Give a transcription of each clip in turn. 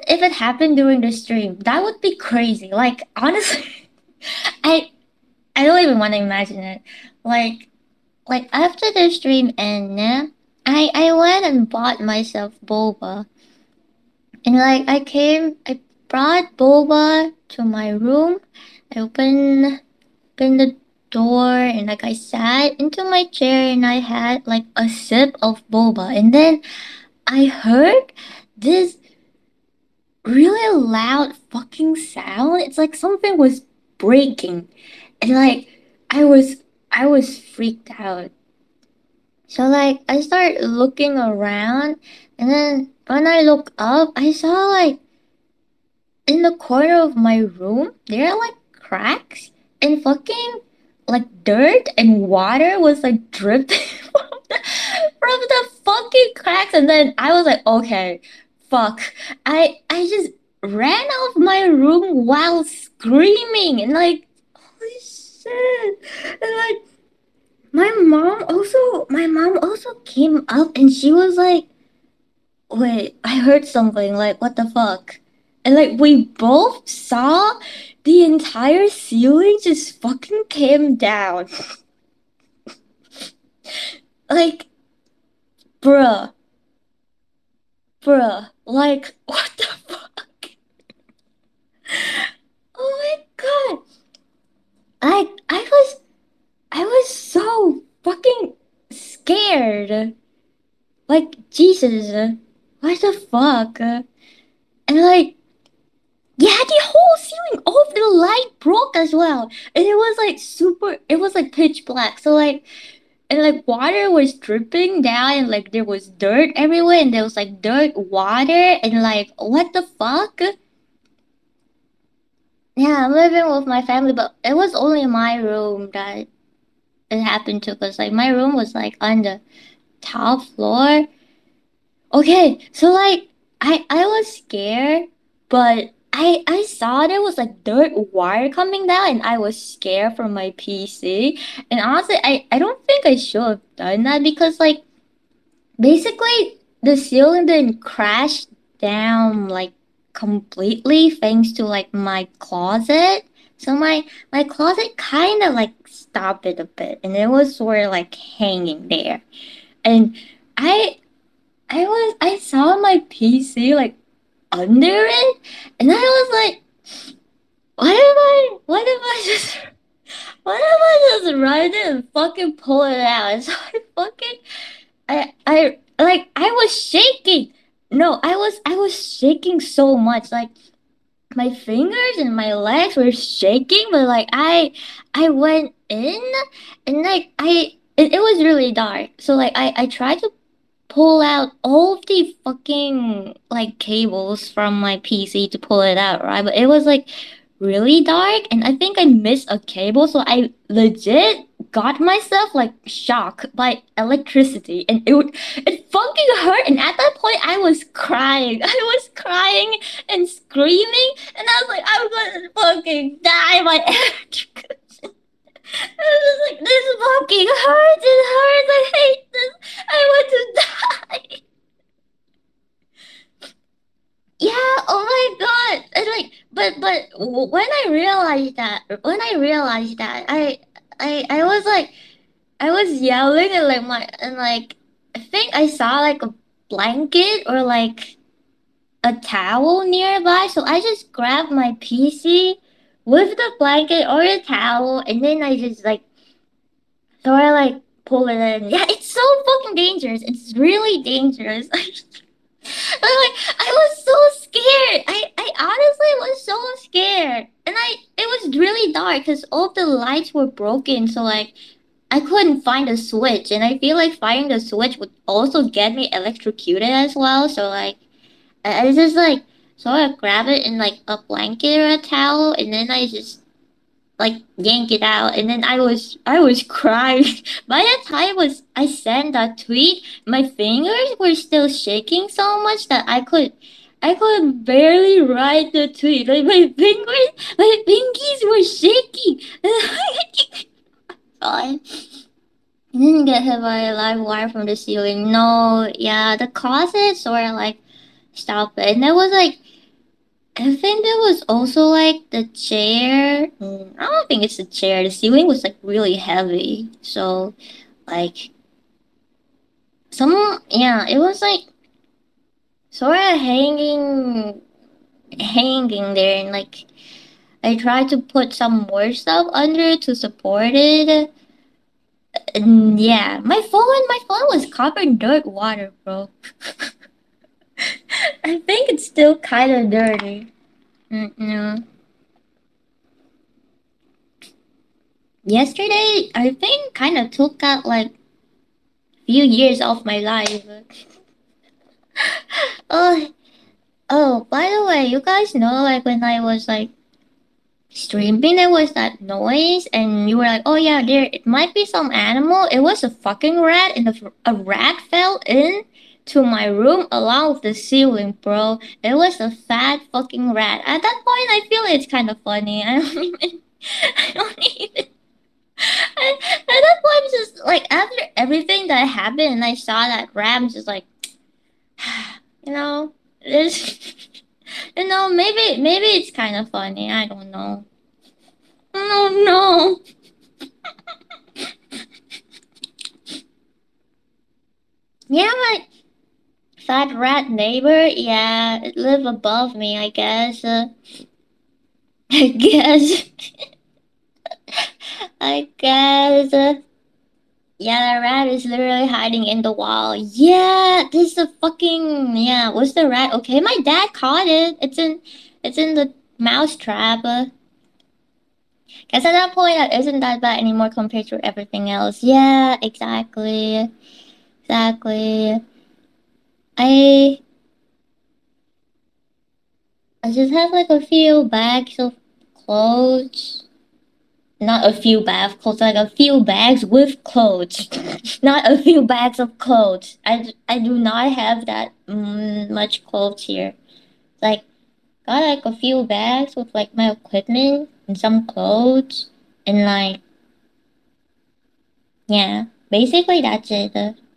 if it happened during the stream, that would be crazy. Like honestly, I I don't even want to imagine it. Like like after the stream ended, I went and bought myself boba. And like I brought boba to my room. I opened the door and like I sat into my chair and I had like a sip of boba and then I heard this really loud fucking sound. It's like something was breaking. And like I was I was freaked out. So like I started looking around and then when I look up I saw like in the corner of my room there are like cracks and fucking like dirt and water was like dripping from the fucking cracks and then I was like okay fuck I just ran out of my room while screaming and like holy shit and like my mom also came up and she was like wait, I heard something. Like, what the fuck? And like, we both saw the entire ceiling just fucking came down. Like, bruh, like, what the fuck? Oh my god. I was so fucking scared. Like, Jesus, what the fuck? And like, yeah, the whole ceiling, all of the light broke as well. And it was like super, it was like pitch black. So like, and like water was dripping down and like there was dirt everywhere and there was like dirt water and like, what the fuck? Yeah, I'm living with my family, but it was only my room that it happened to because like my room was like on the top floor. Okay, so like I was scared, but I saw there was like dirt wire coming down and I was scared from my PC. And honestly, I don't think I should have done that because like basically the ceiling didn't crash down like completely thanks to like my closet. So my closet kind of like stopped it a bit and it was sort of like hanging there. And I I saw my PC like under it, and I was like, what if I just run it and fucking pull it out? And so I was shaking. No, I was shaking so much, like my fingers and my legs were shaking, but like I went in, and like it was really dark, so like I tried to pull out all of the fucking like cables from my PC to pull it out, right? But it was like really dark and I think I missed a cable, so I legit got myself like shocked by electricity and it fucking hurt and at that point I was crying. I was crying and screaming and I was like, I'm gonna fucking die by electrocution. I was just like, this fucking hurts, it hurts, I hate this, I want to die. Yeah, oh my god. And like but when I realized that I was like I was yelling and like my and like I think I saw like a blanket or like a towel nearby, so I just grabbed my PC with the blanket or the towel and then I just like sort of like pull it in. Yeah, it's so fucking dangerous. It's really dangerous. I was so scared. I honestly was so scared. And it was really dark because all the lights were broken, so like I couldn't find a switch and I feel like finding the switch would also get me electrocuted as well. So like I just like sort of grab it in like a blanket or a towel and then I just like yank it out and then I was crying. By the time was I sent that tweet, my fingers were still shaking so much that I could barely write the tweet. Like my pinkies were shaking. I didn't get hit by a live wire from the ceiling. No, yeah, the closet sort of like stopped it. And there was like I think there was also like the chair. I don't think it's the chair. The ceiling was like really heavy. So like yeah, it was like sort of hanging there, and like I tried to put some more stuff under to support it. And yeah, my phone was covered in dirt water, bro. I think it's still kind of dirty. No. Yesterday, I think kind of took out like few years of my life. Oh, oh, by the way, you guys know like when I was like streaming, there was that noise, and you were like, "Oh yeah, there it might be some animal." It was a fucking rat, and a rat fell in to my room along with the ceiling, bro. It was a fat fucking rat. At that point, I feel it's kind of funny. I don't even. At that point, just like after everything that happened, and I saw that rat, I'm just like, you know, it's, maybe it's kind of funny. I don't know. Oh no. Yeah, my fat rat neighbor. Yeah, it live above me. I guess. I guess. I guess. Yeah, the rat is literally hiding in the wall. Yeah, this is a fucking yeah. What's the rat? Okay, my dad caught it. It's in the mouse trap. Guess at that point, that isn't that bad anymore compared to everything else. Yeah, exactly, exactly. I I just have like a few bags of clothes. Not a few bags of clothes, like a few bags with clothes. Not a few bags of clothes. I do not have that much clothes here. Like, got like a few bags with like my equipment and some clothes. And like, yeah, basically that's it.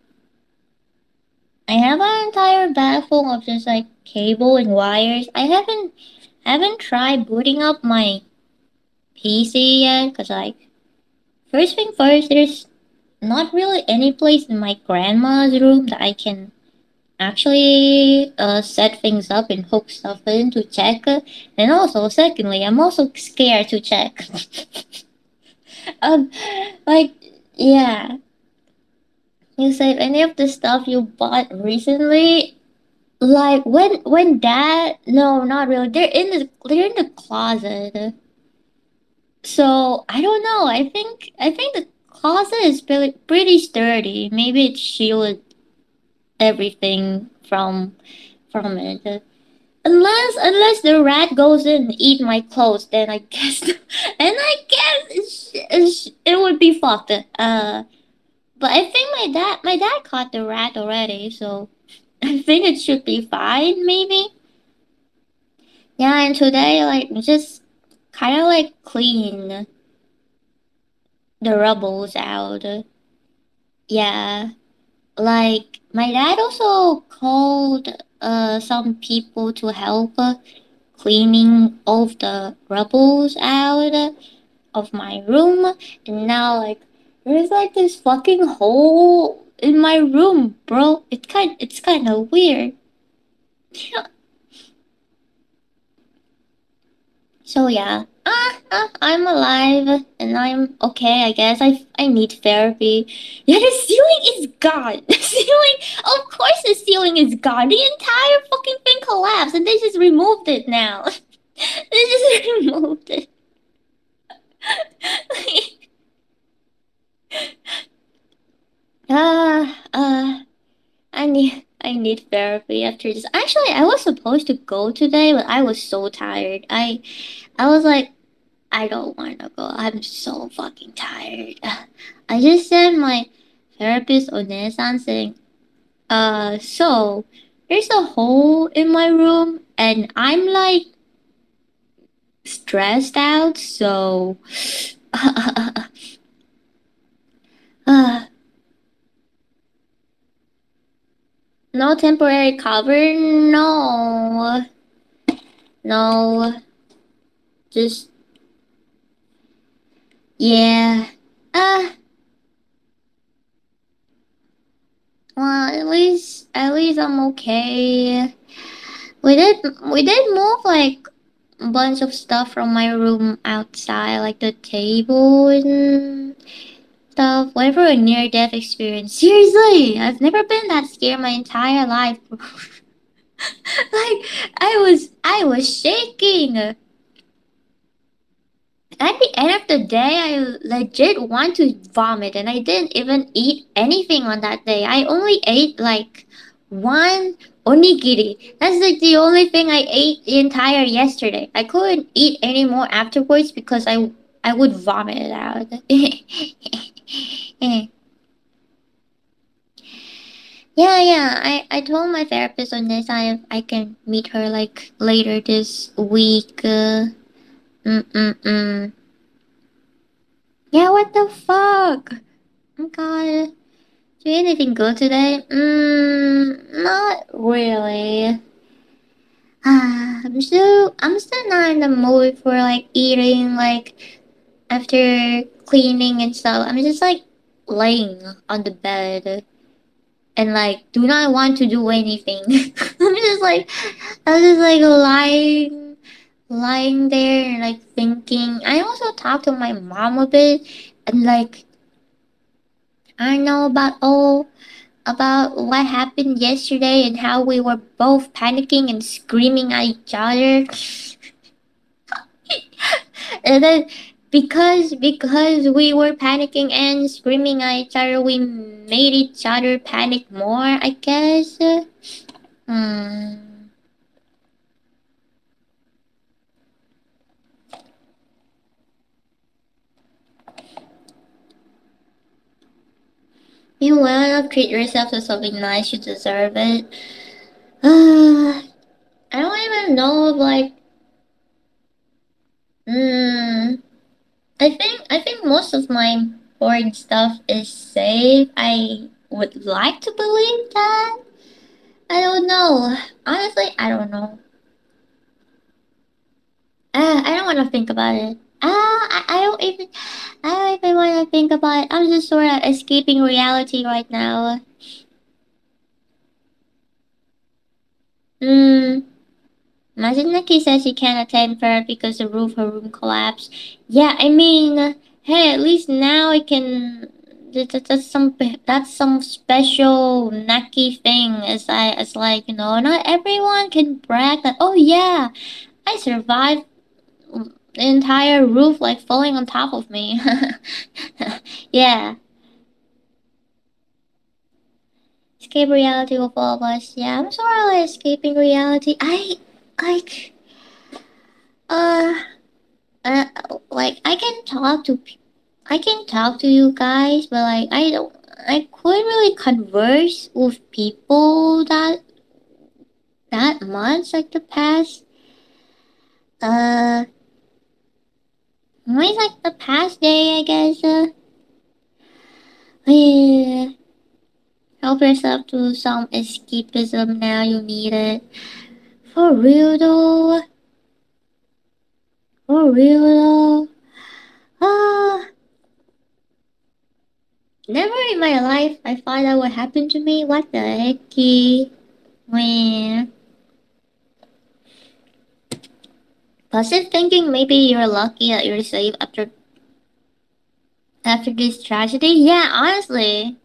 I have an entire bag full of just like cable and wires. I haven't tried booting up my PC yet, cause like first thing first, there's not really any place in my grandma's room that I can actually set things up and hook stuff in to check. And also, secondly, I'm also scared to check. um, like yeah, you save any of the stuff you bought recently. Like when dad no not really they're in the closet, so I don't know. I think the closet is pretty sturdy. Maybe it shielded everything from it. Unless the rat goes in and eat my clothes, then I guess and I guess it would be fucked. But I think my dad caught the rat already, so I think it should be fine. Maybe. Yeah, and today like just kind of like clean the rubbles out. Yeah, like my dad also called some people to help cleaning all of the rubbles out of my room, and now like there's like this fucking hole in my room, bro. It's kind of weird. So yeah, I'm alive and I'm okay. I guess I need therapy. Yeah, the ceiling is gone. The ceiling, of course, the ceiling is gone. The entire fucking thing collapsed, and they just removed it now. They just removed it. Ah, I need therapy after this. Actually, I was supposed to go today, but I was so tired. I was like, I don't want to go. I'm so fucking tired. I just sent my therapist Onesan saying, so there's a hole in my room and I'm like stressed out, so uh, no temporary cover, no. No, just yeah. Uh, well, at least I'm okay. We did move like a bunch of stuff from my room outside, like the table and stuff. Whatever a near death experience. Seriously, I've never been that scared my entire life. Like I was shaking. At the end of the day, I legit want to vomit, and I didn't even eat anything on that day. I only ate like one onigiri. That's like the only thing I ate the entire yesterday. I couldn't eat any more afterwards because I would vomit it out. Yeah, yeah. I told my therapist on this. I can meet her like later this week. Mm mm mm. Yeah, what the fuck? Oh god. Do you anything good today? Not really. I'm still not in the mood for like eating like after cleaning and stuff. I'm just like laying on the bed and like do not want to do anything. I'm just like lying there and like thinking. I also talked to my mom a bit and like I know about what happened yesterday and how we were both panicking and screaming at each other. And then because we were panicking and screaming at each other, we made each other panic more, I guess. Hmm. You wanna treat yourself to something nice, you deserve it. I don't even know if like hmm I think most of my important stuff is safe. I would like to believe that. I don't know. Honestly, I don't know. I don't want to think about it. I don't even want to think about it. I'm just sort of escaping reality right now. Hmm. Imagine Nikki says she can't attend therapy because the roof her room collapsed. Yeah, I mean, hey, at least now I can. That's some special Naki thing. As like not everyone can brag that. Oh yeah, I survived the entire roof like falling on top of me. Yeah, escape reality with all of us. Yeah, I'm sort of like escaping reality. I like uh. Uh, like I can talk to you guys, but like I couldn't really converse with people that much like the past uh maybe like the past day I guess. Yeah. Help yourself to some escapism now. You need it for real though. For real though. Ah, never in my life I thought that would happen to me. What the hecky? Man. Positive thinking, maybe you're lucky that you're safe after this tragedy. Yeah, honestly,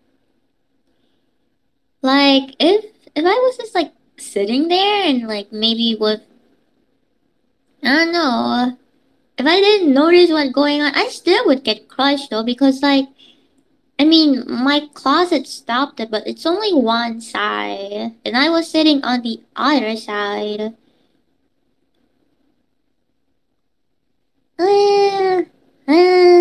like if I was just like sitting there and like maybe with I don't know, if I didn't notice what's going on, I still would get crushed though because like I mean my closet stopped it, but it's only one side, and I was sitting on the other side. Uh, uh,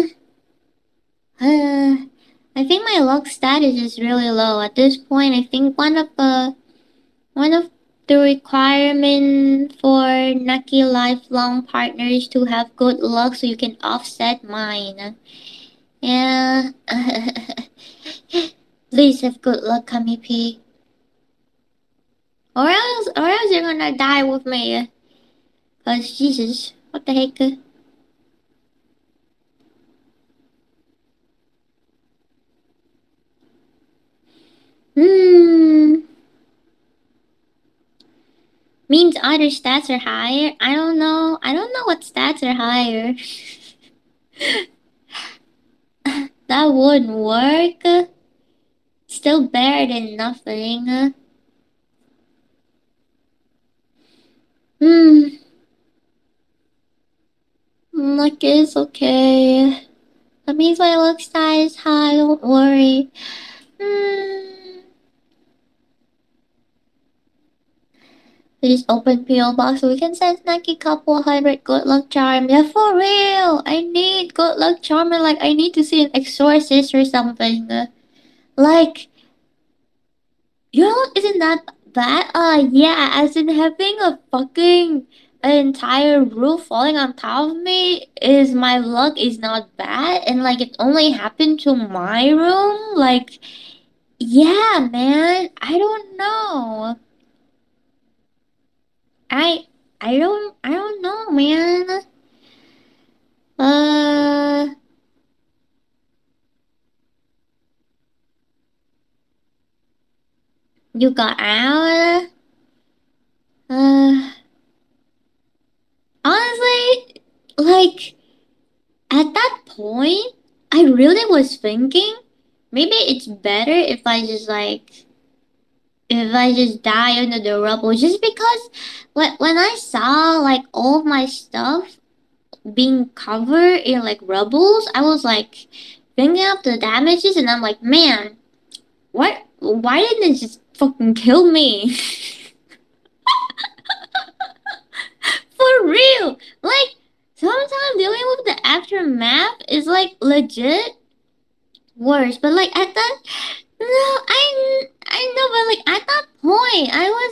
I think my luck status is really low at this point. I think one of the requirement for Nucky lifelong partners to have good luck so you can offset mine. Yeah. Please have good luck, Kami P. Or else you're gonna die with me. Cause Jesus, what the heck? Hmm. Means other stats are higher. I don't know. I don't know what stats are higher. That wouldn't work. Still better than nothing. Hmm. Like it's okay. That means my luck stat is high. Don't worry. Hmm. Please open PO box so we can send Snacky couple hybrid good luck charm. Yeah, for real. I need good luck charm. And like I need to see an exorcist or something. Like you know, isn't that bad? Yeah, as in having a fucking entire roof falling on top of me is my luck is not bad, and like it only happened to my room. Like, yeah, man, I don't know. I I don't know, man. Uh, you got out. Uh, honestly, like at that point, I really was thinking maybe it's better if I just die under the rubble just because when I saw like all of my stuff being covered in like rubbles, I was like thinking of the damages and I'm like, man, what why didn't it just fucking kill me? For real. Like sometimes dealing with the aftermath is like legit worse. But like at that no, I know, but like at that point,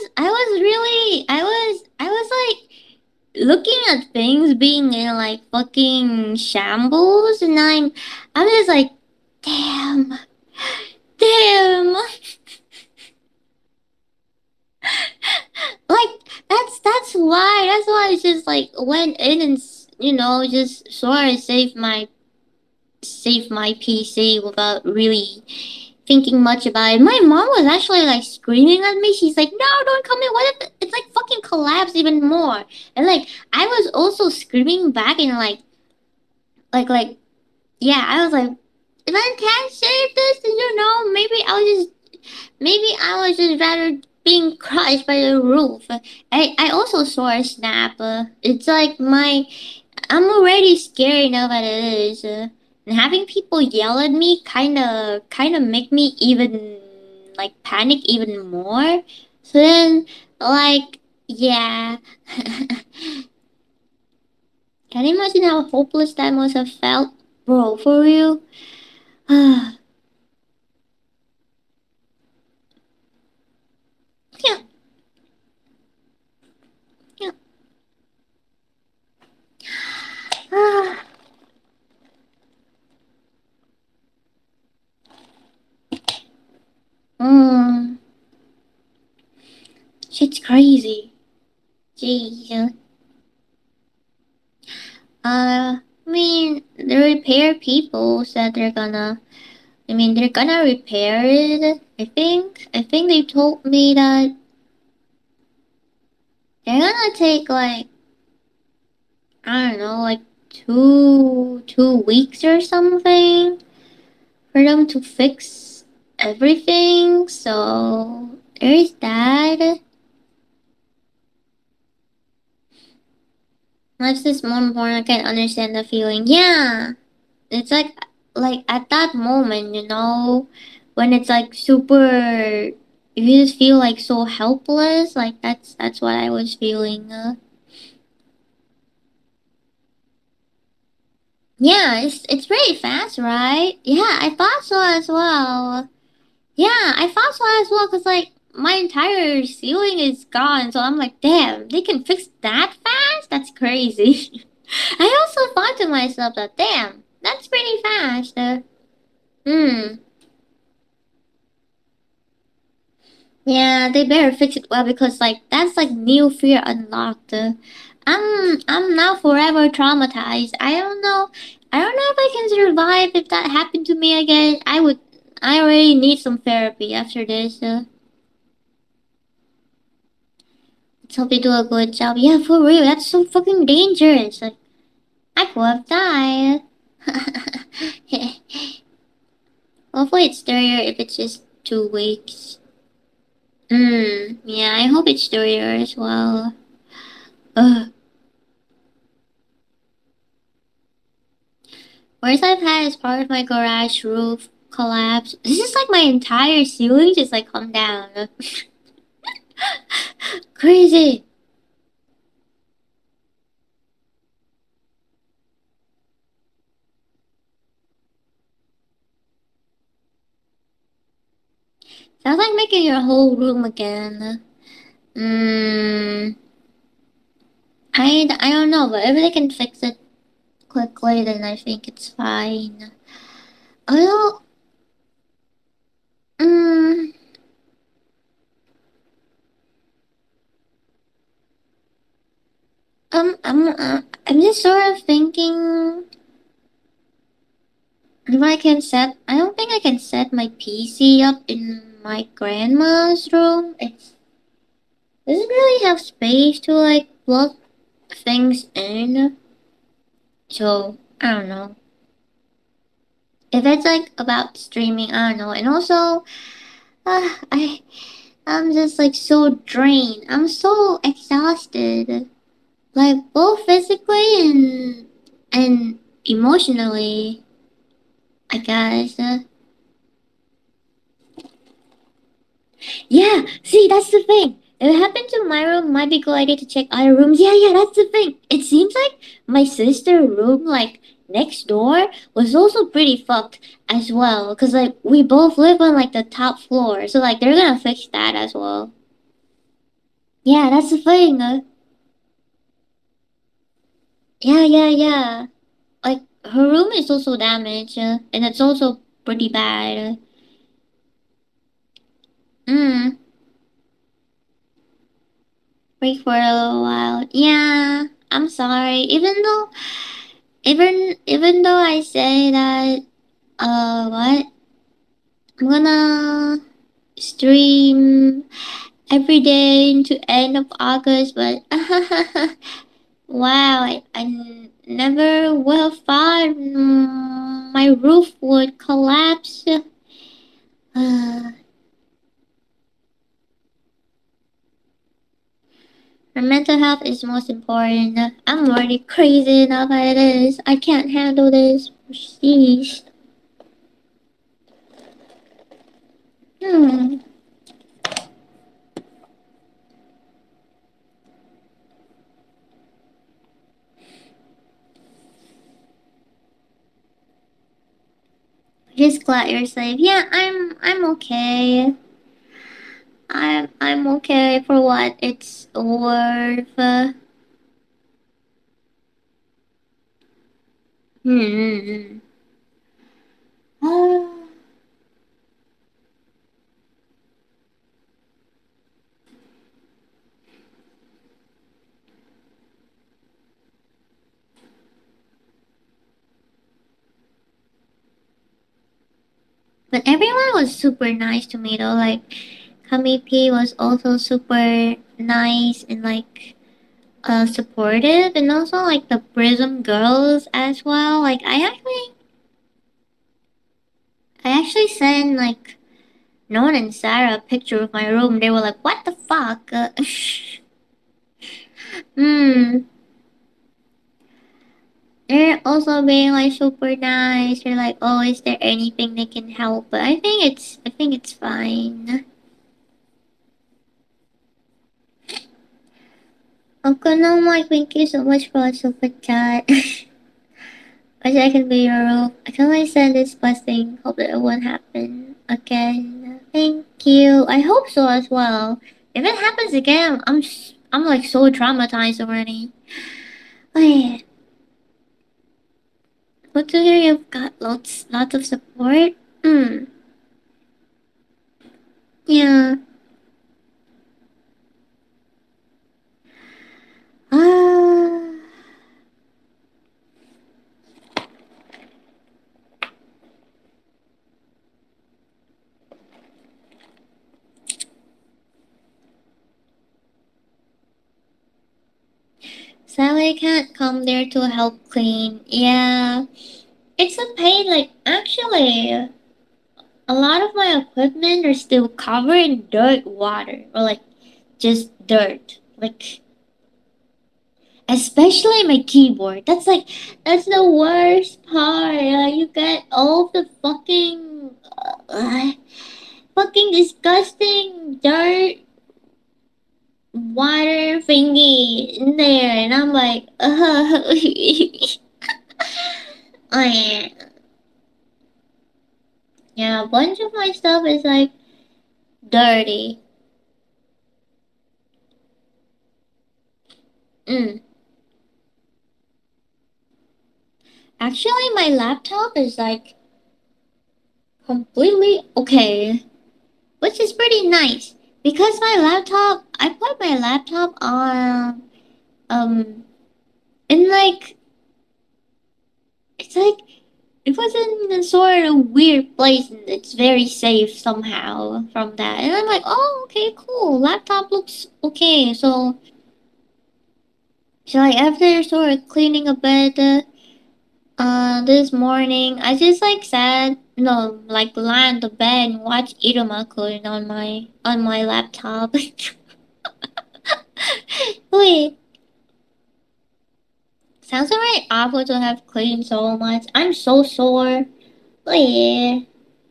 I was like looking at things being in like fucking shambles, and I'm just like, damn, damn, like that's why I just like went in and just sort of save my PC without really thinking much about it. My mom was actually like screaming at me. She's like, "No, don't come in. What if it's like fucking collapse even more?" And like I was also screaming back and like yeah, I was like, "If I can't save this, then maybe I was just rather being crushed by the roof." I also saw a snap. It's like I'm already scared enough as it is. And having people yell at me kind of make me even like panic even more. So then like yeah. Can you imagine how hopeless that must have felt? Bro, for real? yeah, yeah. mm, shit's crazy. Jeez. I mean, the repair people said they're gonna repair it. I think they told me that they're gonna take like I don't know, like 2 weeks or something for them to fix everything. So there's that. That's just more important. I can understand the feeling. Yeah, it's like at that moment, when it's like super. You just feel like so helpless. Like that's what I was feeling. Yeah, it's pretty fast, right? Yeah, I thought so as well. Yeah, I thought so as well because like my entire ceiling is gone, so I'm like, damn, they can fix that fast? That's crazy. I also thought to myself that, damn, that's pretty fast. Hmm. Yeah, they better fix it well because like that's like new fear unlocked. I'm now forever traumatized. I don't know if I can survive if that happened to me again. I already need some therapy after this. Let's hope they do a good job. Yeah, for real, that's so fucking dangerous. Like, I could have died. Hopefully it's there if it's just 2 weeks. Yeah, I hope it's there as well. Ugh. Worst I've had is part of my garage roof collapse. This is like my entire ceiling just like come down. Crazy. Sounds like making your whole room again. Mm, I don't know, but if they can fix it quickly, then I think it's fine. Although, mm, I'm just sort of thinking if I can set. I don't think I can set my PC up in my grandma's room. It doesn't really have space to like plug things in. So I don't know. If it's like about streaming, I don't know. And also, I'm just like so drained. I'm so exhausted. Like both physically and emotionally, I guess. Yeah, see, that's the thing. If it happened to my room, might be good idea to check other rooms. Yeah, that's the thing. It seems like my sister room, like next door, was also pretty fucked as well. Cause like we both live on like the top floor, so like they're gonna fix that as well. Yeah, that's the thing. Yeah. Like her room is also damaged, and it's also pretty bad. Mm, wait for a little while. Yeah, I'm sorry. Even though I say that, what? I'm gonna stream every day into end of August, but wow, never would have thought my roof would collapse. My mental health is most important. I'm already crazy enough as it is. I can't handle this. Jeez. Hmm. Just glad you're safe. Yeah, I'm okay. I'm okay for what it's worth. Hmm. But everyone was super nice to me though. Like Kami P was also super nice and like supportive, and also like the Prism girls as well. Like I actually sent like Noan and Sarah a picture of my room. They were like, "What the fuck?" Hmm. They're also being like super nice. They're like, "Oh, is there anything they can help?" But I think it's fine. Okay, no, Mike, thank you so much for the super chat. Wish I can be your roof. I can only send this blessing. Hope that it won't happen again. Thank you. I hope so as well. If it happens again, I'm like so traumatized already. Oh yeah. Good to hear you've got lots of support. Hmm. Yeah. Ah. Sally can't come there to help clean. Yeah, it's a pain. Like, actually, a lot of my equipment are still covered in dirt water, or like just dirt. Like, especially my keyboard. That's the worst part. You get all the fucking disgusting dirt water thingy in there, and I'm like, oh yeah. Yeah, a bunch of my stuff is like dirty. Mm. Actually, my laptop is like completely okay, which is pretty nice because I put my laptop on in like it's like it was in a sort of weird place and it's very safe somehow from that. And I'm like, oh, okay, cool. Laptop looks okay. So like after sort of cleaning a bit, this morning I just like sat, no, like lie on the bed and watch Irumakun on my laptop. Wait, sounds alright awful to have cleaned so much. I'm so sore. Wait.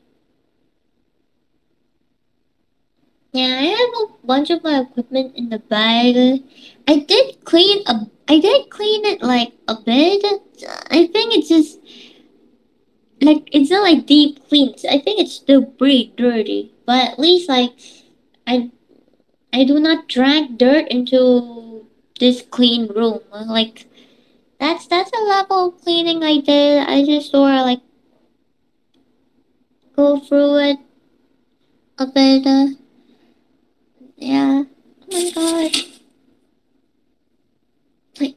Yeah, I have a bunch of my equipment in the bag. I did clean it like a bit. I think it's just like it's not like deep cleans. I think it's still pretty dirty. But at least like I I do not drag dirt into this clean room. Like that's a level of cleaning I did. I just sort of like go through it a bit. Yeah. Oh my god. Like,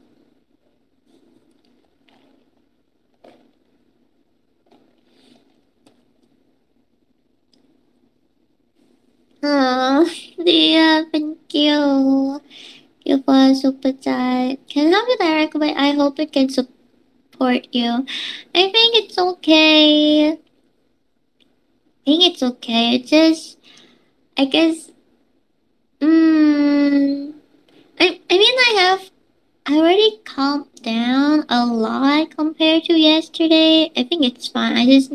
oh, yeah, thank you. You for super chat. Can help you direct, but I hope it can support you. I think it's okay. I think it's okay. It's just, I guess, mm, I mean, I already calmed down a lot compared to yesterday. I think it's fine.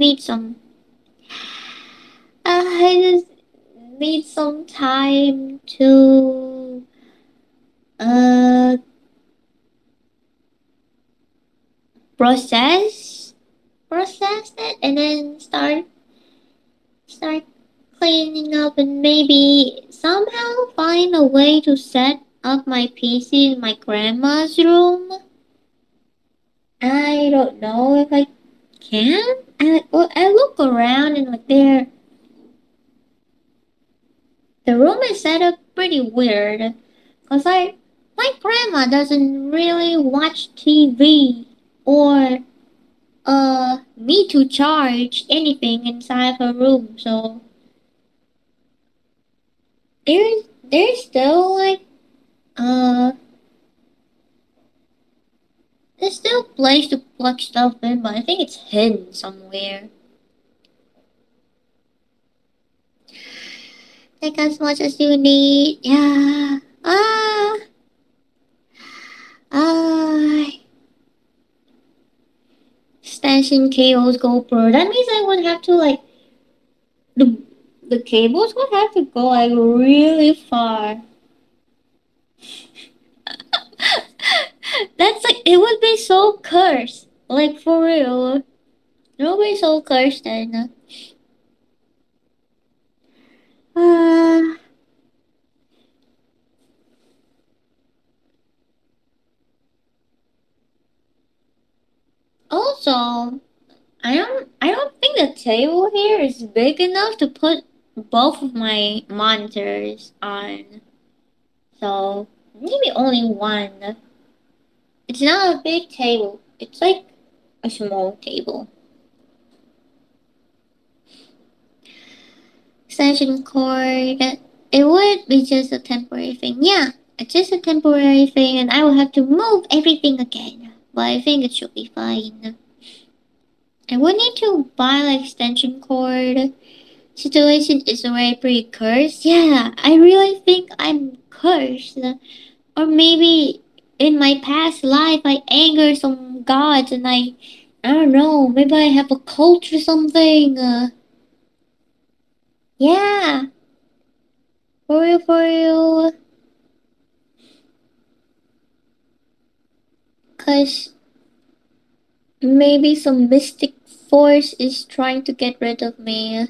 I just need some time to, uh, process, process it and then start cleaning up and maybe somehow find a way to set up my PC in my grandma's room. I don't know if I can. I look around and like the room is set up pretty weird. Cause my grandma doesn't really watch TV or need to charge anything inside her room. So there's still like uh there's still place to plug stuff in, but I think it's hidden somewhere. Take as much as you need. Yeah. Ah. Stashing cables GoPro. That means I would have to like the the cables would have to go like really far. That's like it would be so cursed. Like for real. It would be so cursed then. Uh, also, I don't think the table here is big enough to put both of my monitors on. So maybe only one. It's not a big table. It's like a small table. Extension cord. It would be just a temporary thing. Yeah, it's just a temporary thing, and I will have to move everything again. But I think it should be fine. I would need to buy like extension cord. Situation is already pretty cursed. Yeah, I really think I'm cursed. Or maybe in my past life I anger some gods and I don't know, maybe I have a cult or something. Yeah, for real, for real. Cause maybe some mystic force is trying to get rid of me.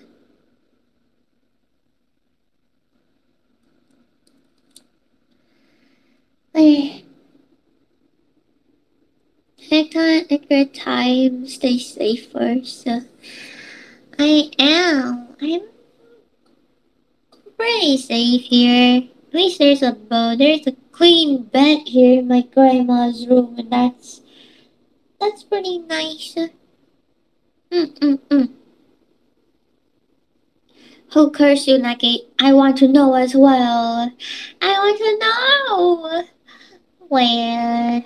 I take time, take your time, stay safe first. I am. I'm pretty safe here. At least there's a clean bed here in my grandma's room, and that's pretty nice. Mm. Who cursed you, Nagi? I want to know as well. I want to know. Where?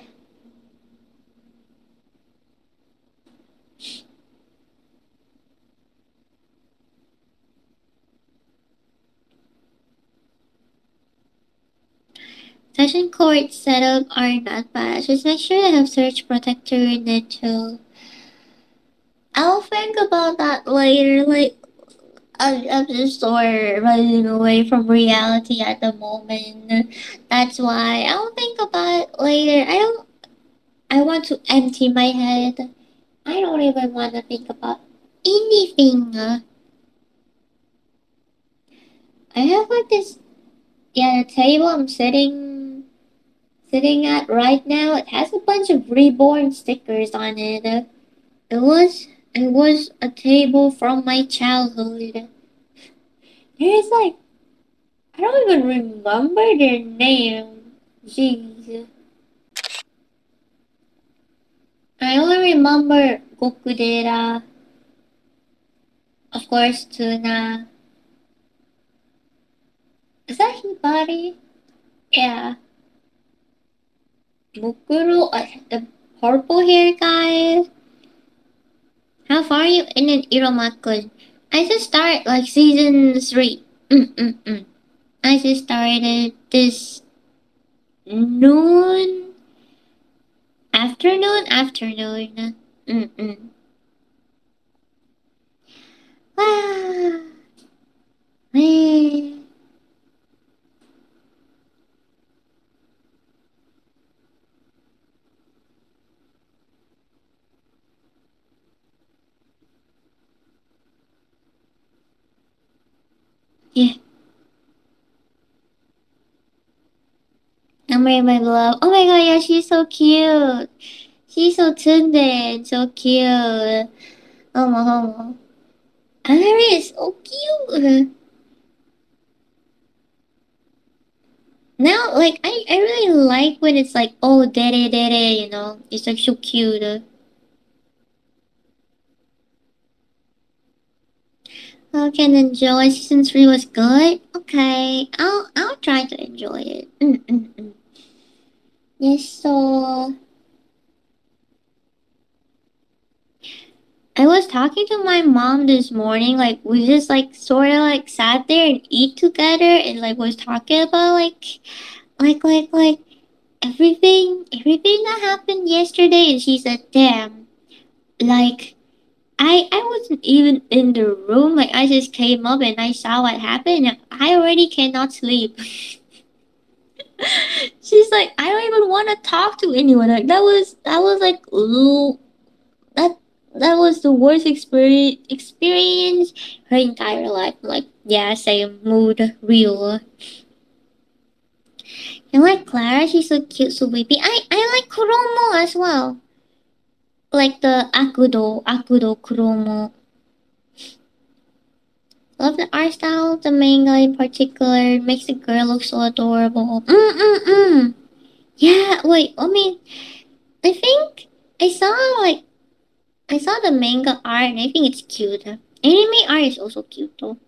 Session cord setup are not bad. Just make sure to have surge protector in it too. I'll think about that later. Like, I'm just sort of running away from reality at the moment. That's why I'll think about it later. I want to empty my head. I don't even want to think about anything. I have like this, yeah, the table I'm sitting at right now. It has a bunch of reborn stickers on it. It was a table from my childhood. There's like, I don't even remember their name. Jeez. I only remember Gokudera, of course, Tuna. Is that Hibari? Yeah. Mukuro, the purple hair guy. How far are you in an Iromakun? I just started like season 3. Mm. I just started this noon, afternoon. Mm. Ah, eh. Yeah, I'm wearing my glove. Oh my god, yeah, she's so cute. She's so tender and so cute. Homo. Ari is so cute. Now, like, I really like when it's like, oh, dere, you know? It's like so cute. I can enjoy. Season 3 was good. Okay, I'll try to enjoy it. Yes, so I was talking to my mom this morning. Like we just like sort of like sat there and eat together and like was talking about like everything that happened yesterday. And she said, "Damn, like I wasn't even in the room. Like I just came up and I saw what happened. And I already cannot sleep." She's like, "I don't even want to talk to anyone." Like that was like ooh, that that was the worst experience her entire life. Like, yeah, same mood, real. And like Clara, she's so cute, so baby. I like Kuromo as well. Like the Akudo Kuromo. Love the art style, the manga in particular. Makes the girl look so adorable. Mm. Yeah, wait, I mean, I saw like I saw the manga art and I think it's cute. Anime art is also cute though.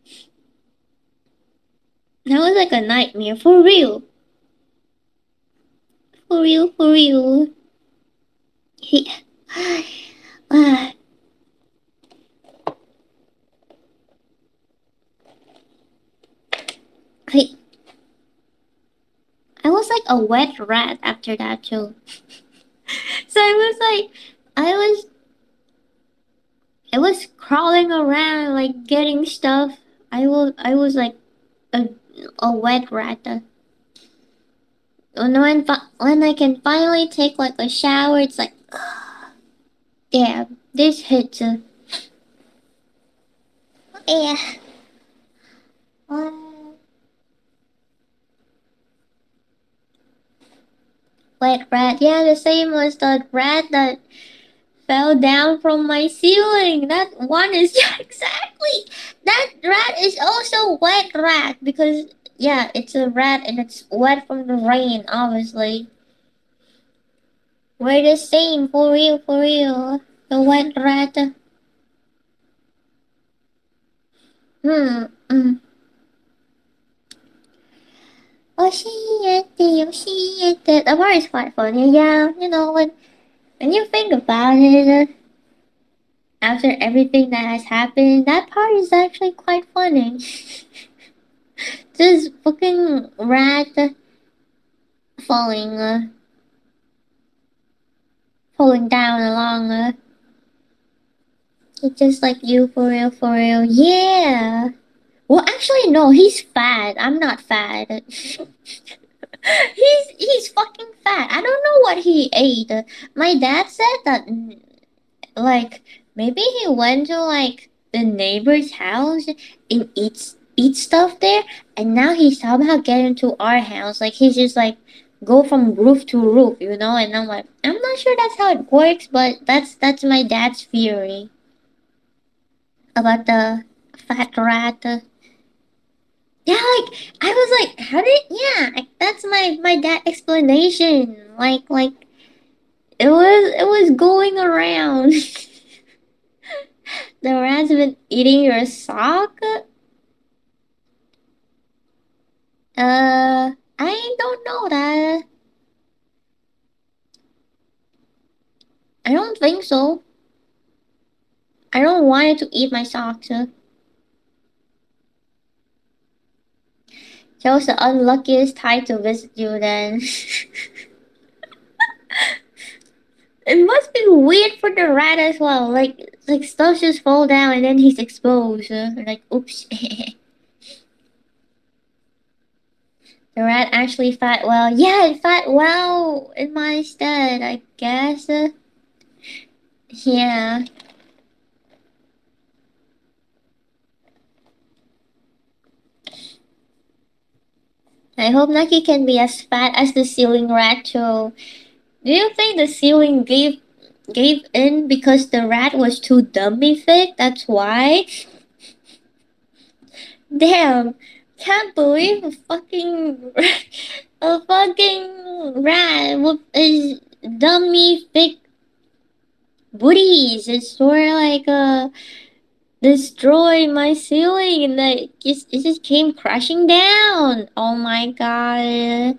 That was like a nightmare for real, for real, for real. He, uh, I I was like a wet rat after that too. So I was I was crawling around like getting stuff. I was like a wet rat. When I can finally take like a shower, it's like damn, this hits. Yeah. Uh, wet rat. Yeah, the same was the rat that fell down from my ceiling. That one is exactly. That rat is also wet rat because yeah, it's a rat and it's wet from the rain. Obviously, we're the same for real, for real. The wet rat. Hmm. Mm. Yoshiyete, Yoshiyete. The part is quite funny. Yeah, you know when you think about it, after everything that has happened, that part is actually quite funny. This fucking rat falling, falling down along. It's just like you for real, for real. Yeah. Well, actually, no. He's fat. I'm not fat. He's fucking fat. I don't know what he ate. My dad said that like maybe he went to like the neighbor's house and eat stuff there, and now he somehow get into our house. Like he's just like go from roof to roof, you know. And I'm like, I'm not sure that's how it works, but that's my dad's theory about the fat rat. Yeah, like I was like, how did yeah? Like, that's my dad explanation. Like it was going around. The rat's been eating your sock. I don't know that. I don't think so. I don't want it to eat my socks. Chose the unluckiest time to visit you then. It must be weird for the rat as well. Like stuff just fall down and then he's exposed. Like oops. The rat actually fat well. Yeah, it fat well in my stead, I guess. Yeah. I hope Naki can be as fat as the ceiling rat too. Do you think the ceiling gave in because the rat was too dummy fit? That's why. Damn, can't believe a fucking rat with his dummy thick booties. It's sort of like destroy my ceiling and like it just came crashing down. Oh my god.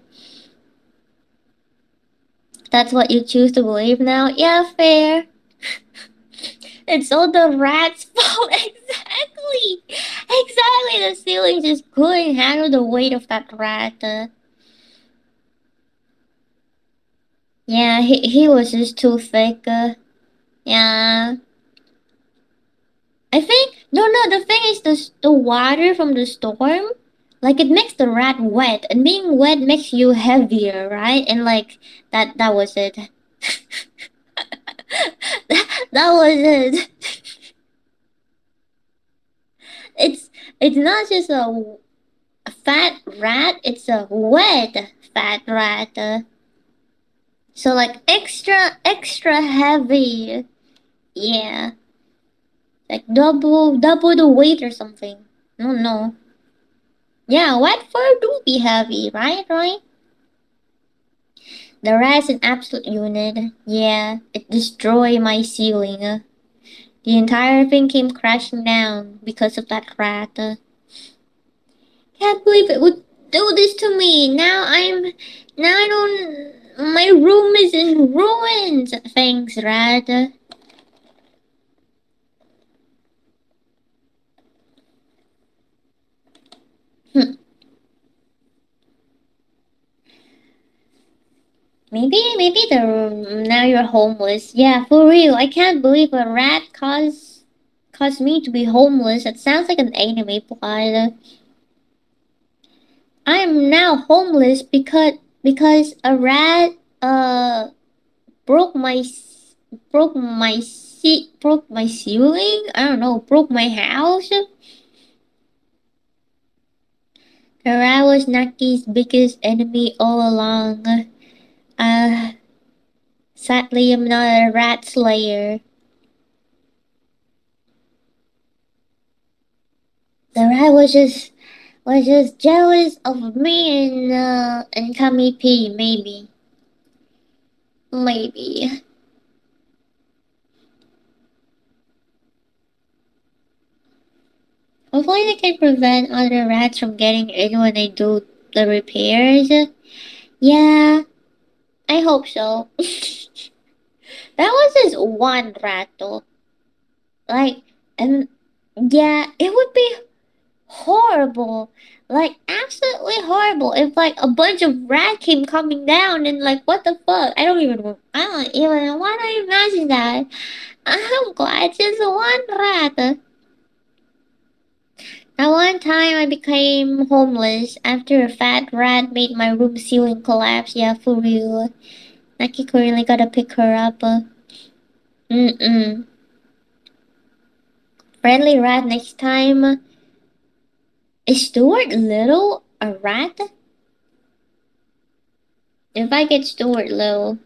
That's what you choose to believe now? Yeah, fair. It's all the rat's fault. Exactly. Exactly. The ceiling just couldn't handle the weight of that rat. Yeah, he was just too thick. Yeah. I think no. The thing is, the water from the storm, like it makes the rat wet, and being wet makes you heavier, right? And like that was it. That was it. It's not just a fat rat, it's a wet fat rat. So like extra heavy. Yeah. Like double the weight or something. No. Yeah, wet fur do be heavy, right? Right? The rat's an absolute unit. Yeah, it destroyed my ceiling. The entire thing came crashing down because of that rat. Can't believe it would do this to me. Now I don't. My room is in ruins. Thanks, rat. Hmm. Maybe the now you're homeless. Yeah, for real. I can't believe a rat caused me to be homeless. It sounds like an anime plot. I'm now homeless because a rat uh broke my broke my ceiling. I don't know, broke my house. The rat was Naki's biggest enemy all along. Uh, Sadly, I'm not a rat slayer. The rat was just jealous of me and Kami P. Maybe. Hopefully, they can prevent other rats from getting in when they do the repairs. Yeah, I hope so. That was just one rat though. Like, and yeah, it would be horrible. Like, absolutely horrible if like a bunch of rat came coming down and like, what the fuck? I don't even want to imagine that. I'm glad it's just one rat. At one time, I became homeless after a fat rat made my room ceiling collapse. Yeah, for real. Naki currently gotta pick her up. Mm-mm. Friendly rat next time. Is Stuart Little a rat? If I get Stuart Little.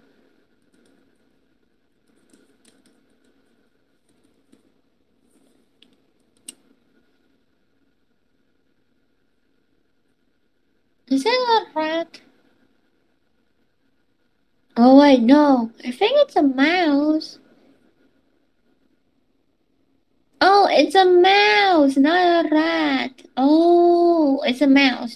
Is it a rat? Oh wait, no. I think it's a mouse. Oh, it's a mouse, not a rat. Oh, it's a mouse.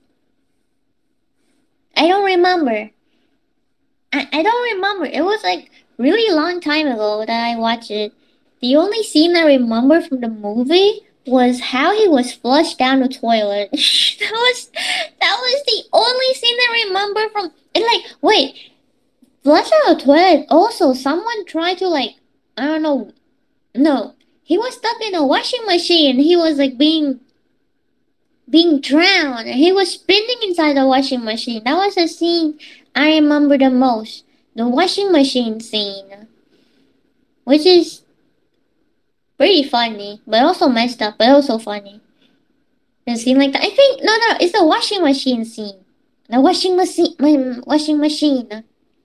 I don't remember. I don't remember. It was like really long time ago that I watched it. The only scene I remember from the movie was how he was flushed down the toilet. That was the only scene I remember from. And like, wait, flush down the toilet. Also, someone tried to like, I don't know. No, he was stuck in a washing machine. He was like being drowned. He was spinning inside the washing machine. That was the scene I remember the most. The washing machine scene, which is pretty funny, but also messed up, but also funny. The scene like that. I think no, it's the washing machine scene. The washing machine.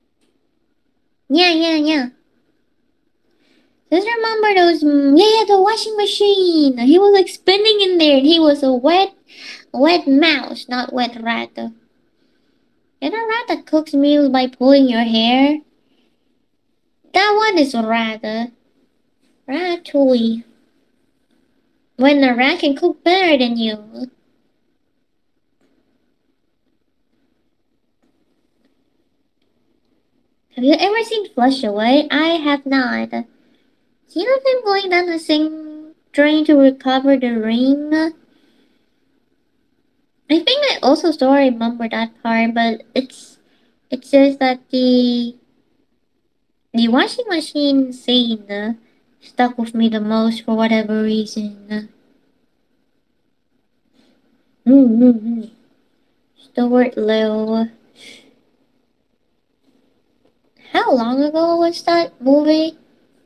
Yeah. Just remember those. Yeah, the washing machine. He was like spinning in there, and he was a wet mouse, not wet rat. You're the rat that cooks meals by pulling your hair. That one is rat. Ratatouille. When the rat can cook better than you. Have you ever seen Flush Away? I have not. See of him going down the sink, trying to recover the ring? I think I also still remember that part, but it says that the washing machine scene stuck with me the most for whatever reason. Mm-hmm. Stuart Little. How long ago was that movie?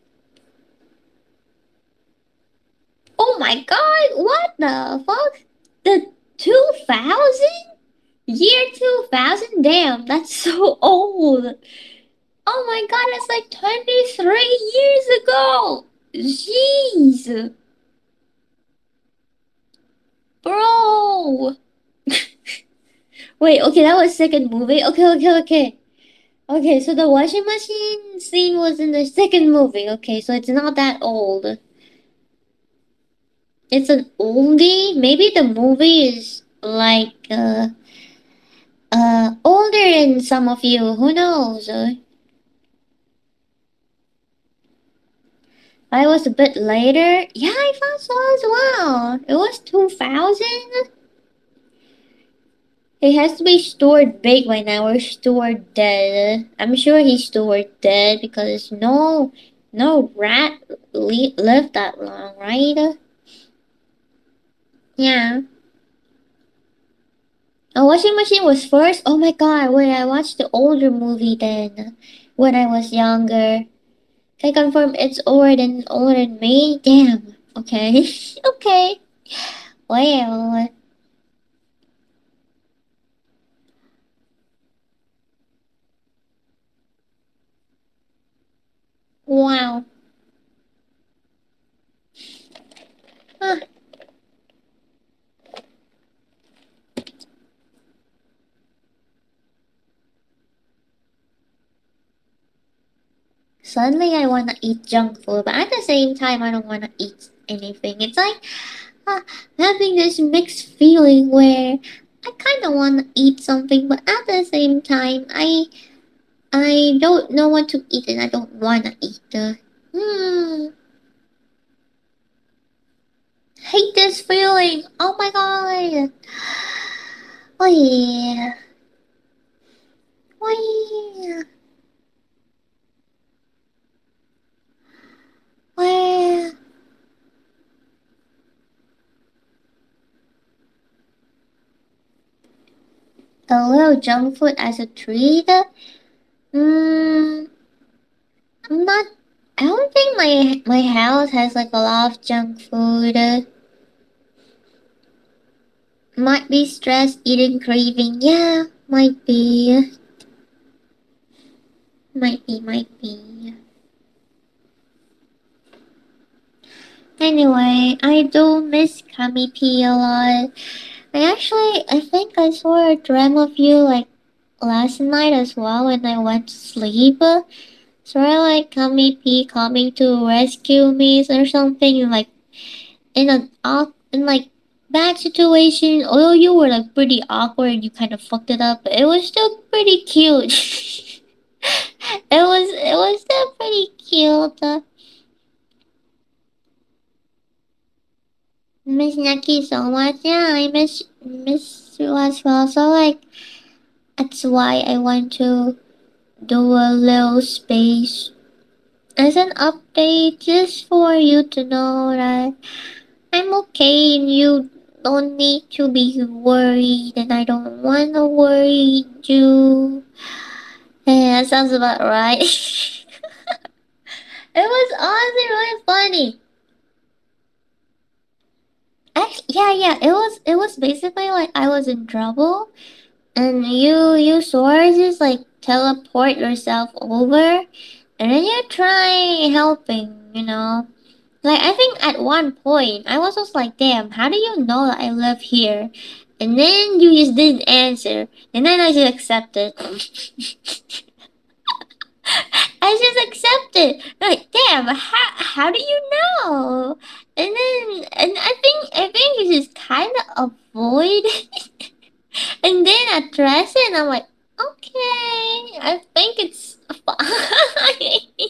Oh my god, what the fuck? The 2000? Year 2000? Damn, that's so old. Oh my god, that's like 23 years ago. Jeez. Bro. Wait, okay, that was second movie. Okay. Okay, so the washing machine scene was in the second movie. Okay, so it's not that old. It's an oldie. Maybe the movie is like older than some of you. Who knows? I was a bit later. Yeah, I thought so as well. It was 2000. It has to be stored big by now or stored dead. I'm sure he's stored dead because no rat lived that long, right? Yeah. A washing machine was first. Oh my god! Wait, I watched the older movie then, when I was younger. Can I confirm it's older than me? Damn. Okay. Okay. Well. Wow. Huh. Suddenly I wanna eat junk food, but at the same time I don't wanna eat anything. It's like uh, having this mixed feeling where I kind of want to eat something, but at the same time, I don't know what to eat and I don't want to eat. Hate this feeling. Oh my god. Oh yeah. Oh yeah. Oh yeah. A little junk food as a treat. Mm, I'm not. I don't think my house has like a lot of junk food. Might be stress eating craving. Yeah, might be. Might be. Anyway, I do miss Kami P a lot. I think I saw a dream of you like last night as well when I went to sleep. So I like Kami P coming to rescue me or something like in like bad situation. Although you were like pretty awkward, you kind of fucked it up. But it was still pretty cute. It was still pretty cute. Miss Neki so much. Yeah, I miss you as well. So like that's why I want to do a little space as an update just for you to know that I'm okay and you don't need to be worried and I don't wanna worry you. Yeah, that sounds about right. It was honestly really funny. Actually, yeah. It was basically like I was in trouble and you sort of just like teleport yourself over and then you try helping. Like I think at one point I was just like, damn, how do you know that I live here? And then you just didn't answer. And then I just accepted. I just accepted. Like, damn, how do you know? And I think you just kinda avoid and then I dress it and I'm like, okay, I think it's fine.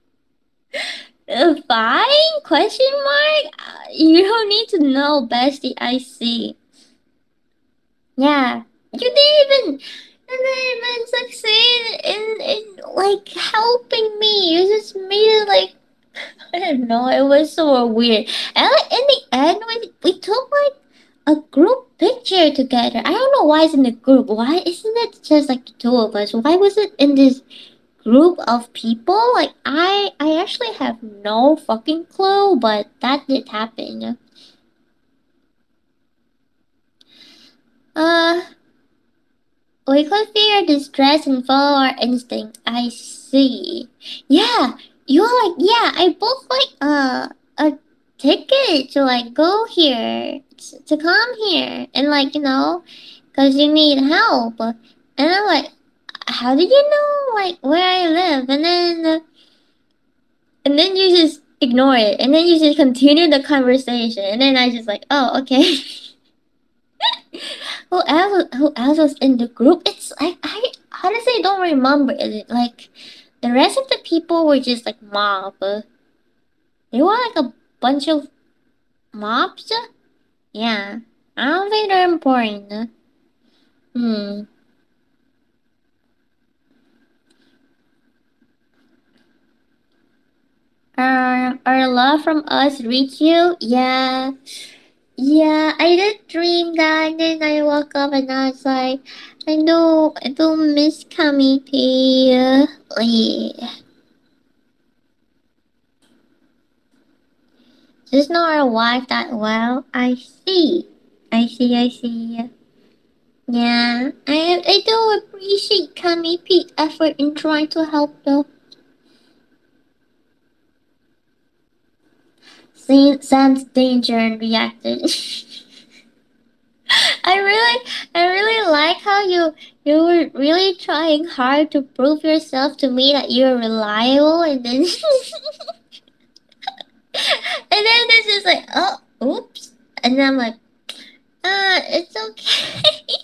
Fine? Question mark? You don't need to know, bestie. I see. Yeah, you didn't even succeed in like helping me. You just made it like I don't know. It was so weird. And like in the end, we took like a group picture together. I don't know why it's in the group. Why isn't it just like the two of us? Why was it in this group of people? Like I actually have no fucking clue, but that did happen. Uh, we could fear distress and follow our instinct. I see. Yeah, you're like yeah. I booked like a ticket to like go here to come here and like cause you need help. And I'm like how did you know like where I live? And then you just ignore it, and then you just continue the conversation, and then I just like, oh, okay. Who else was in the group? It's like I honestly don't remember it. Like the rest of the people were just like mob. They were like a bunch of mobs. Yeah, I don't think they're important. Hmm. Our love from us reach you? Yeah. Yeah, I did dream that, and then I woke up and I was like, I don't miss Kami P. Yeah. Just know our wife that well. I see. I see. Yeah, I do appreciate Kami P's effort in trying to help though. Sensed danger and reacted. I really like how you were really trying hard to prove yourself to me that you're reliable, and then and then this is like, oh, oops, and then I'm like, it's okay.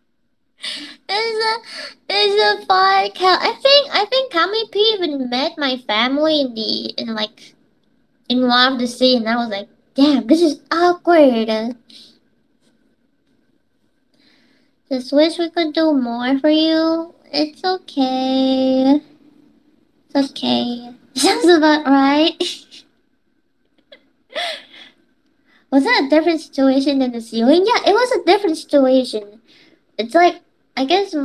It's a fun cat. I think Kami P even met my family in like in one of the scene, and I was like, damn, this is awkward. Just wish we could do more for you. It's okay. It's okay. Sounds about right. Was that a different situation than the ceiling? Yeah, it was a different situation. It's like I guess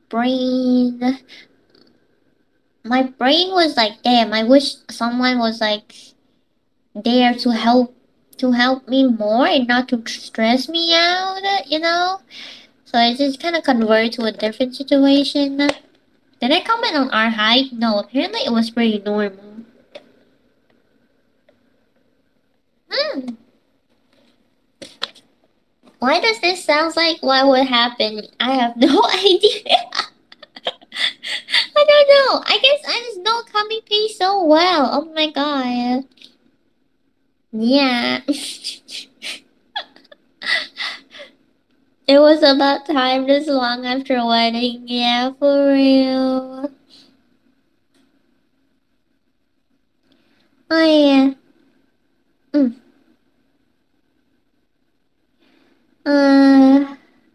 my brain was like, damn, I wish someone was like there to help me more and not to stress me out, you know? So I just kind of convert to a different situation. Did I comment on our height? No, apparently it was pretty normal. Hmm. Why does this sound like what would happen? I have no idea. I don't know. I guess I just know Kami P so well. Oh my god. Yeah. It was about time this long after wedding. Yeah, for real. Oh yeah. Mm. Uh.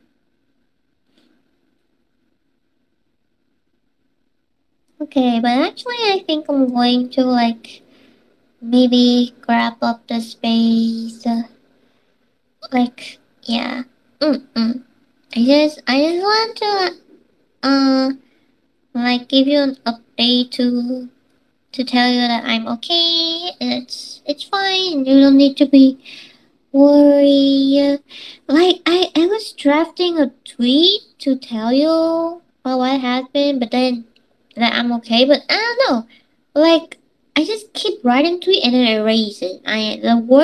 Okay, but actually, I think I'm going to like maybe grab up the space. Like, yeah. Mm. I just want to like give you an update to tell you that I'm okay. It's fine. You don't need to be worried. Like I was drafting a tweet to tell you about what happened, but then that I'm okay. But I don't know. Like I just keep writing tweet and then erase it. I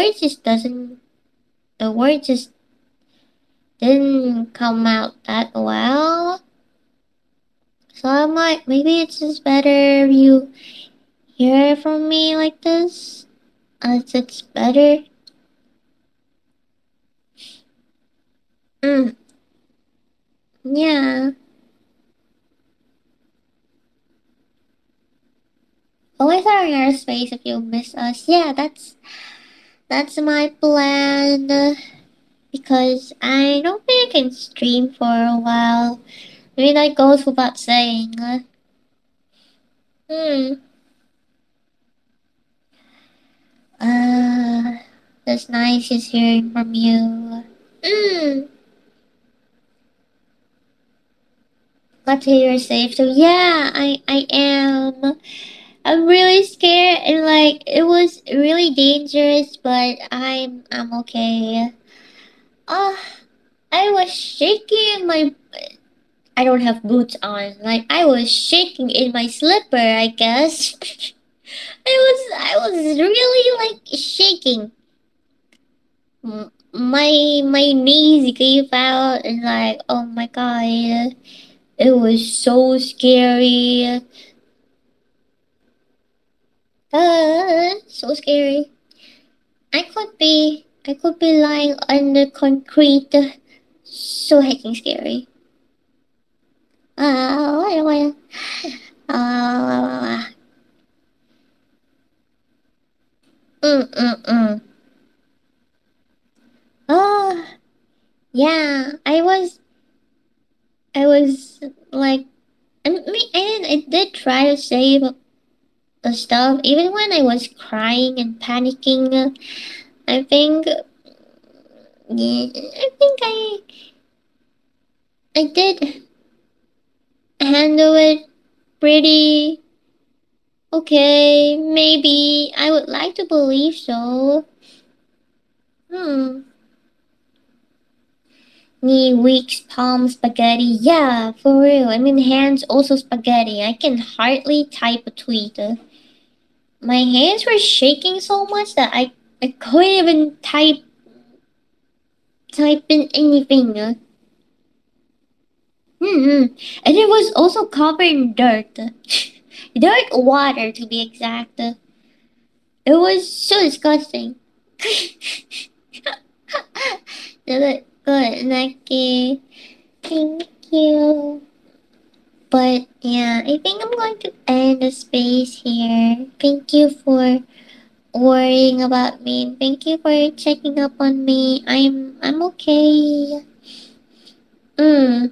the word just didn't come out that well. So I might maybe it's just better if you hear it from me like this. It's better. Mm, yeah. Always are in our space if you miss us. Yeah, that's my plan. Because I don't think I can stream for a while. Maybe that goes without saying. Hmm. Uh, that's nice just hearing from you. Hmm. Glad to hear you're safe too. Yeah, I am. I'm really scared and like it was really dangerous, but I'm okay. Uh, I was shaking in my. I don't have boots on. Like I was shaking in my slipper. I guess. I was really like shaking. My knees gave out and like oh my god. It was so scary. So scary. I could be lying under concrete. So hecking scary. Why? Uh, mm, mm, mm. Oh, yeah. I was like, I did try to save the stuff, even when I was crying and panicking. I think, yeah, I did handle it pretty okay. Maybe I would like to believe so. Hmm. Knee, weak, palm, spaghetti. Yeah, for real. I mean, hands also spaghetti. I can hardly type a tweet. My hands were shaking so much that I couldn't even type in anything. And it was also covered in dirt. Dirt water to be exact. It was so disgusting. Good, Naki. Thank you. But yeah, I think I'm going to end the space here. Thank you for worrying about me. Thank you for checking up on me. I'm okay. Mm.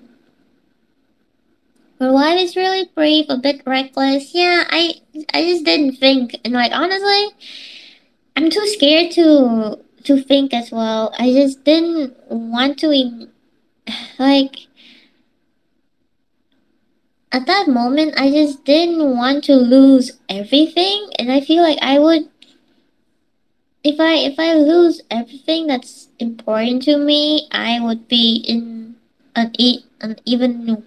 My wife is really brave, a bit reckless. Yeah, I just didn't think, and like honestly, I'm too scared to think as well. I just didn't want to like at that moment. I just didn't want to lose everything, and I feel like I would if I lose everything that's important to me, I would be in an even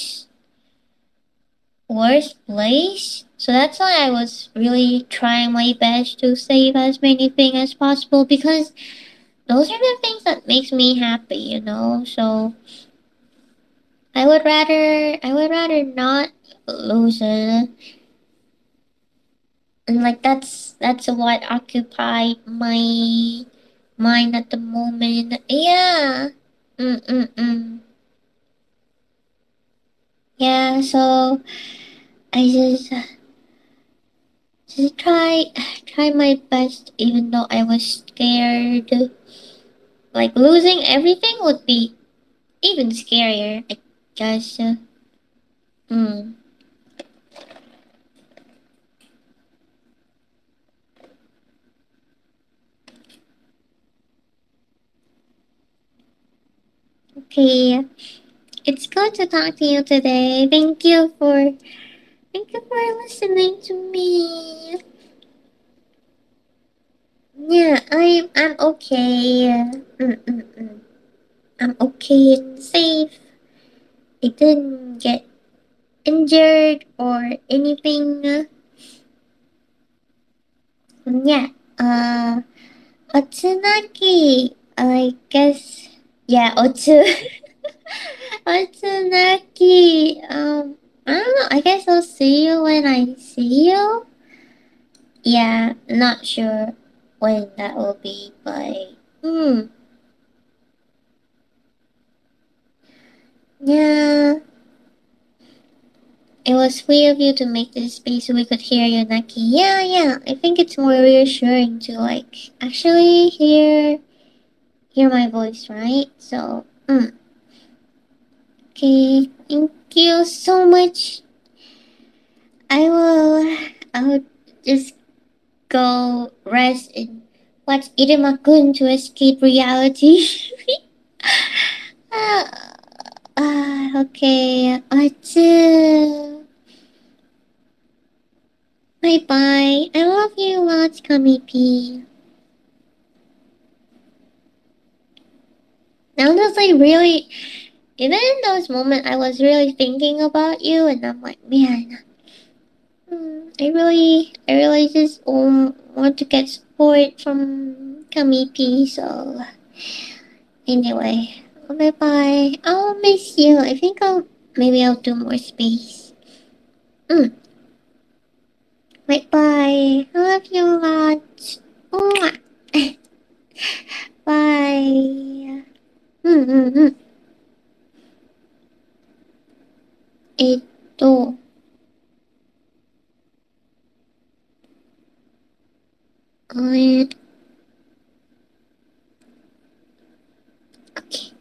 worse place. So that's why I was really trying my best to save as many things as possible because those are the things that makes me happy. So I would rather not lose it. And like that's what occupied my mind at the moment. Yeah. Mm. Yeah, so I just try my best even though I was scared. Like losing everything would be even scarier, I guess. Mm. Okay. It's good to talk to you today. Thank you for listening to me. Yeah, I'm okay. Mm. I'm okay and safe. I didn't get injured or anything. Yeah. Uh, Otsunaki. I guess. Yeah, Otsunaki. I don't know. I guess I'll see you when I see you. Yeah, not sure when that will be, but yeah. It was sweet of you to make this space so we could hear you, Naki. Yeah. I think it's more reassuring to like actually hear my voice, right? So, okay. Thank you so much. I will just go rest and watch Irumakun to escape reality. Okay. Bye bye. I love you lots, Kami P. Now that's like really, even in those moments, I was really thinking about you, and I'm like, man, I really just want to get support from Kami P. So anyway, bye bye. I'll miss you. I think I'll Maybe I'll do more space. Mm. Bye bye. I love you a lot. Mwah. Bye.うん。えっと、えー、OK。